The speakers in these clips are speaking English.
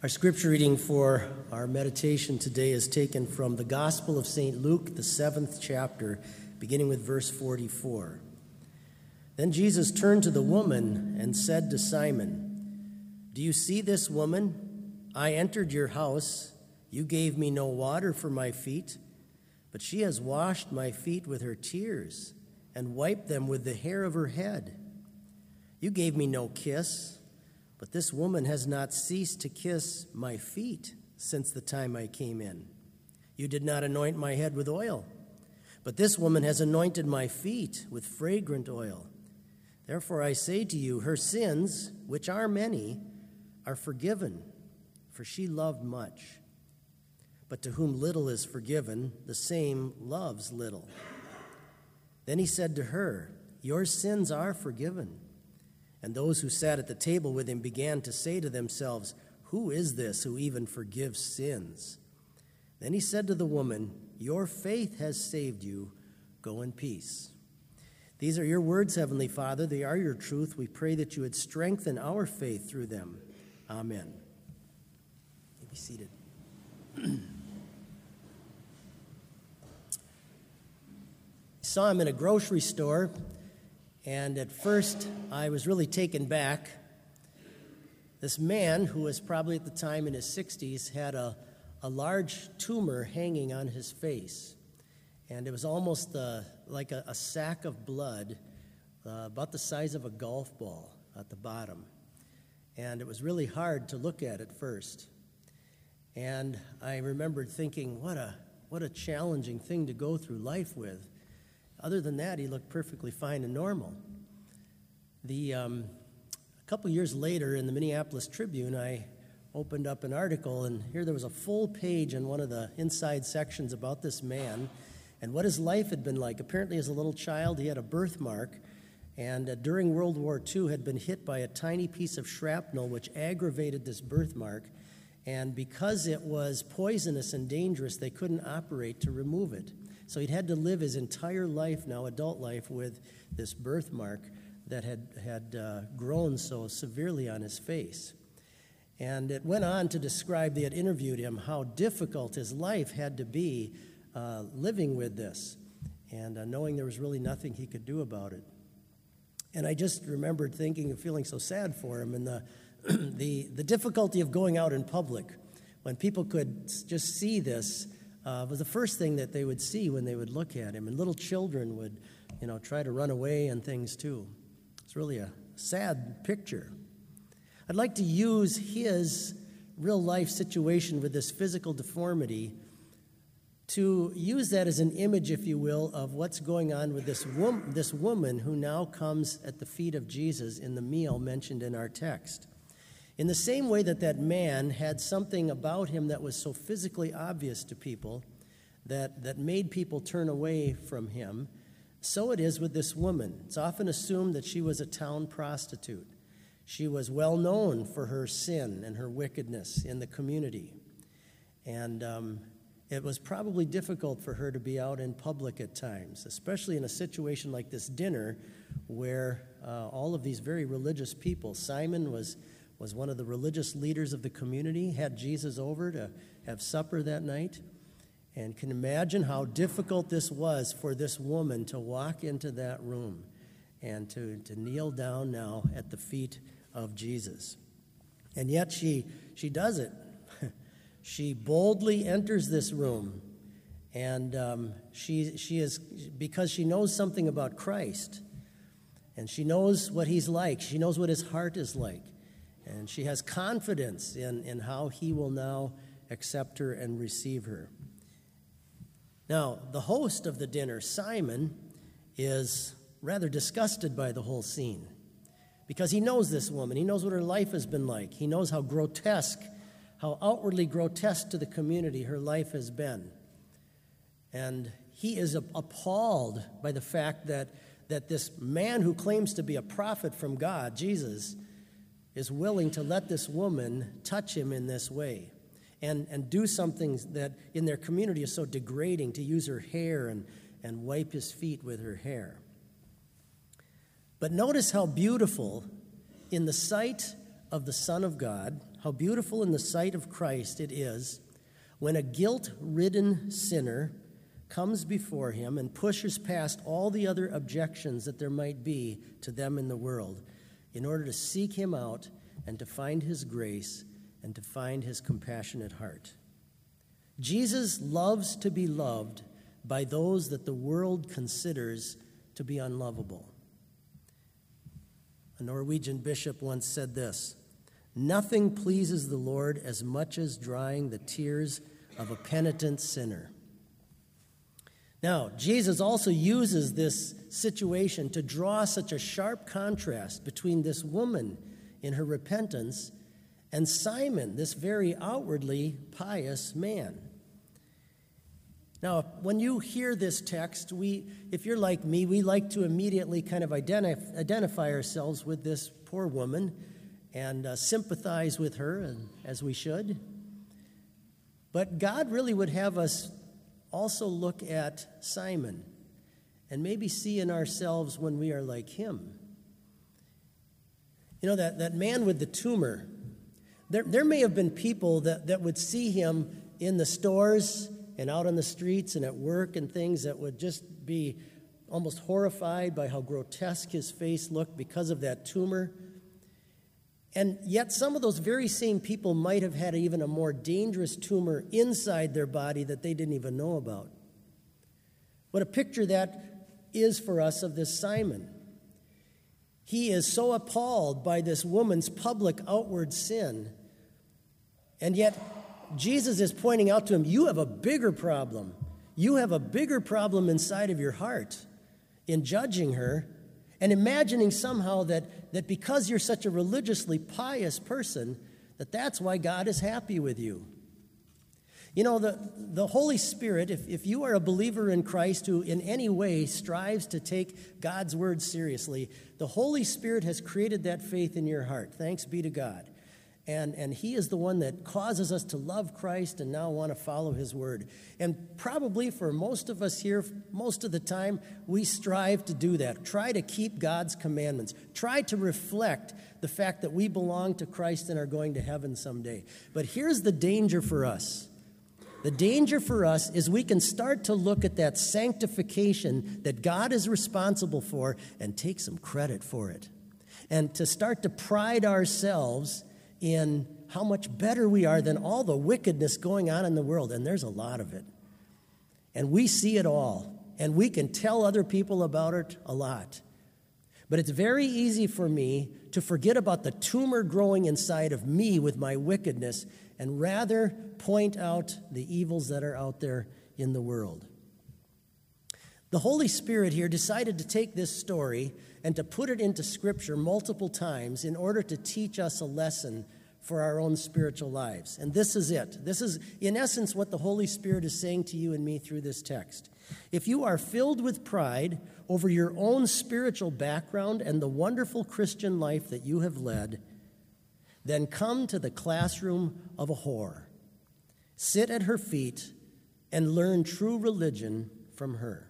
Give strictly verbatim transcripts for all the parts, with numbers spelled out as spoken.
Our scripture reading for our meditation today is taken from the Gospel of Saint Luke, the seventh chapter, beginning with verse forty-four. Then Jesus turned to the woman and said to Simon, "Do you see this woman? I entered your house. You gave me no water for my feet, but she has washed my feet with her tears and wiped them with the hair of her head. You gave me no kiss, but this woman has not ceased to kiss my feet since the time I came in. You did not anoint my head with oil, but this woman has anointed my feet with fragrant oil. Therefore I say to you, her sins, which are many, are forgiven, for she loved much. But to whom little is forgiven, the same loves little." Then he said to her, "Your sins are forgiven." And those who sat at the table with him began to say to themselves, "Who is this who even forgives sins?" Then he said to the woman, "Your faith has saved you. Go in peace." These are your words, Heavenly Father. They are your truth. We pray that you would strengthen our faith through them. Amen. You be seated. I saw him in a grocery store, and at first I was really taken back. This man, who was probably at the time in his sixties, had a, a large tumor hanging on his face. And it was almost uh, like a, a sack of blood, uh, about the size of a golf ball at the bottom. And it was really hard to look at at first. And I remembered thinking, what a what a challenging thing to go through life with. Other than that, he looked perfectly fine and normal. The um, a couple years later, in the Minneapolis Tribune, I opened up an article, and here there was a full page in one of the inside sections about this man and what his life had been like. Apparently, as a little child, he had a birthmark, and uh, during World War Two had been hit by a tiny piece of shrapnel which aggravated this birthmark. And because it was poisonous and dangerous, they couldn't operate to remove it. So he'd had to live his entire life, now adult life, with this birthmark that had, had uh, grown so severely on his face. And it went on to describe, they had interviewed him, how difficult his life had to be uh, living with this and uh, knowing there was really nothing he could do about it. And I just remembered thinking and feeling so sad for him, and the The, the difficulty of going out in public when people could just see this uh, was the first thing that they would see when they would look at him. And little children would, you know, try to run away and things too. It's really a sad picture. I'd like to use his real-life situation with this physical deformity to use that as an image, if you will, of what's going on with this, wom- this woman who now comes at the feet of Jesus in the meal mentioned in our text. In the same way that that man had something about him that was so physically obvious to people that, that made people turn away from him, so it is with this woman. It's often assumed that she was a town prostitute. She was well known for her sin and her wickedness in the community. And um, it was probably difficult for her to be out in public at times, especially in a situation like this dinner where uh, all of these very religious people, Simon was... was one of the religious leaders of the community, had Jesus over to have supper that night, and can imagine how difficult this was for this woman to walk into that room and to, to kneel down now at the feet of Jesus. And yet she, she does it. She boldly enters this room, and um, she, she is, because she knows something about Christ, and she knows what he's like, she knows what his heart is like. And she has confidence in, in how he will now accept her and receive her. Now, the host of the dinner, Simon, is rather disgusted by the whole scene because he knows this woman. He knows what her life has been like. He knows how grotesque, how outwardly grotesque to the community her life has been. And he is appalled by the fact that, that this man who claims to be a prophet from God, Jesus, is willing to let this woman touch him in this way and, and do something that in their community is so degrading, to use her hair and, and wipe his feet with her hair. But notice how beautiful, in the sight of the Son of God, how beautiful in the sight of Christ it is when a guilt-ridden sinner comes before him and pushes past all the other objections that there might be to them in the world in order to seek him out and to find his grace and to find his compassionate heart. Jesus loves to be loved by those that the world considers to be unlovable. A Norwegian bishop once said this: "Nothing pleases the Lord as much as drying the tears of a penitent sinner." Now, Jesus also uses this situation to draw such a sharp contrast between this woman in her repentance and Simon, this very outwardly pious man. Now, when you hear this text, we, if you're like me, we like to immediately kind of identif- identify ourselves with this poor woman and uh, sympathize with her, and, as we should. But God really would have us also look at Simon and maybe see in ourselves when we are like him. You know, that, that man with the tumor, there, there may have been people that, that would see him in the stores and out on the streets and at work and things that would just be almost horrified by how grotesque his face looked because of that tumor. And yet some of those very same people might have had even a more dangerous tumor inside their body that they didn't even know about. What a picture that is for us of this Simon. He is so appalled by this woman's public outward sin, and yet Jesus is pointing out to him, you have a bigger problem. You have a bigger problem inside of your heart in judging her and imagining somehow that, that because you're such a religiously pious person, that that's why God is happy with you. You know, the, the Holy Spirit, if, if you are a believer in Christ who in any way strives to take God's word seriously, the Holy Spirit has created that faith in your heart. Thanks be to God. And, and he is the one that causes us to love Christ and now want to follow his word. And probably for most of us here, most of the time, we strive to do that. Try to keep God's commandments. Try to reflect the fact that we belong to Christ and are going to heaven someday. But here's the danger for us. The danger for us is we can start to look at that sanctification that God is responsible for and take some credit for it. And to start to pride ourselves in how much better we are than all the wickedness going on in the world, and there's a lot of it. And we see it all, and we can tell other people about it a lot. But it's very easy for me to forget about the tumor growing inside of me with my wickedness and rather point out the evils that are out there in the world. The Holy Spirit here decided to take this story and to put it into Scripture multiple times in order to teach us a lesson for our own spiritual lives. And this is it. This is, in essence, what the Holy Spirit is saying to you and me through this text. If you are filled with pride over your own spiritual background and the wonderful Christian life that you have led, then come to the classroom of a whore. Sit at her feet and learn true religion from her.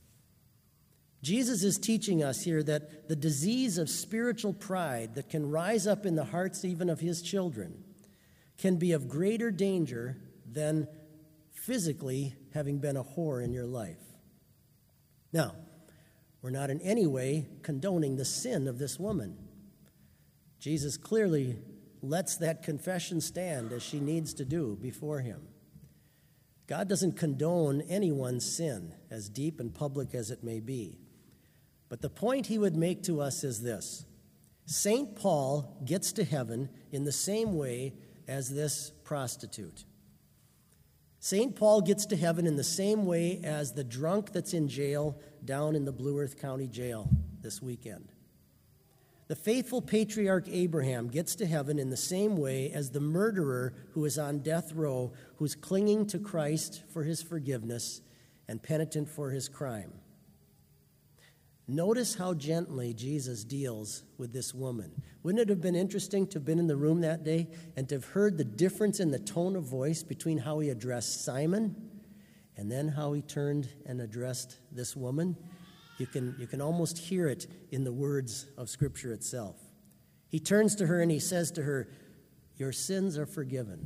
Jesus is teaching us here that the disease of spiritual pride that can rise up in the hearts even of his children can be of greater danger than physically having been a whore in your life. Now, we're not in any way condoning the sin of this woman. Jesus clearly lets that confession stand as she needs to do before him. God doesn't condone anyone's sin, as deep and public as it may be. But the point he would make to us is this: Saint Paul gets to heaven in the same way as this prostitute. Saint Paul gets to heaven in the same way as the drunk that's in jail down in the Blue Earth County Jail this weekend. The faithful patriarch Abraham gets to heaven in the same way as the murderer who is on death row, who's clinging to Christ for his forgiveness and penitent for his crime. Notice how gently Jesus deals with this woman. Wouldn't it have been interesting to have been in the room that day and to have heard the difference in the tone of voice between how he addressed Simon and then how he turned and addressed this woman? You can, you can almost hear it in the words of Scripture itself. He turns to her and he says to her, "Your sins are forgiven."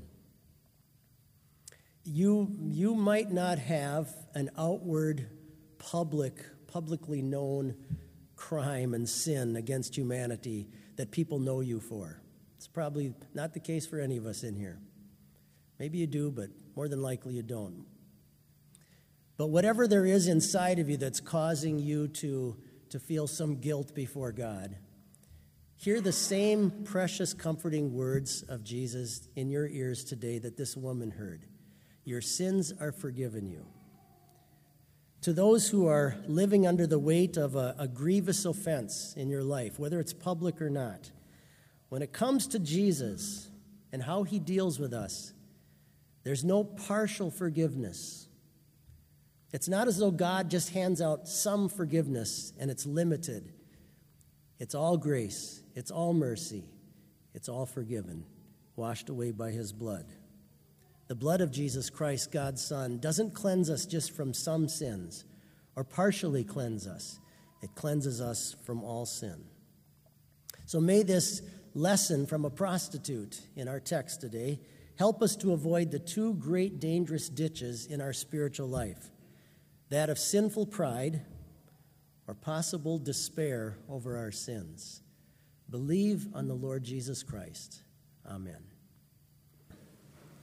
You, you might not have an outward, public, publicly known crime and sin against humanity that people know you for. It's probably not the case for any of us in here. Maybe you do, but more than likely you don't. But whatever there is inside of you that's causing you to, to feel some guilt before God, hear the same precious, comforting words of Jesus in your ears today that this woman heard. Your sins are forgiven you. To those who are living under the weight of a, a grievous offense in your life, whether it's public or not, when it comes to Jesus and how he deals with us, there's no partial forgiveness. It's not as though God just hands out some forgiveness and it's limited. It's all grace. It's all mercy. It's all forgiven, washed away by his blood. The blood of Jesus Christ, God's Son, doesn't cleanse us just from some sins or partially cleanse us. It cleanses us from all sin. So may this lesson from a prostitute in our text today help us to avoid the two great dangerous ditches in our spiritual life, that of sinful pride or possible despair over our sins. Believe on the Lord Jesus Christ. Amen.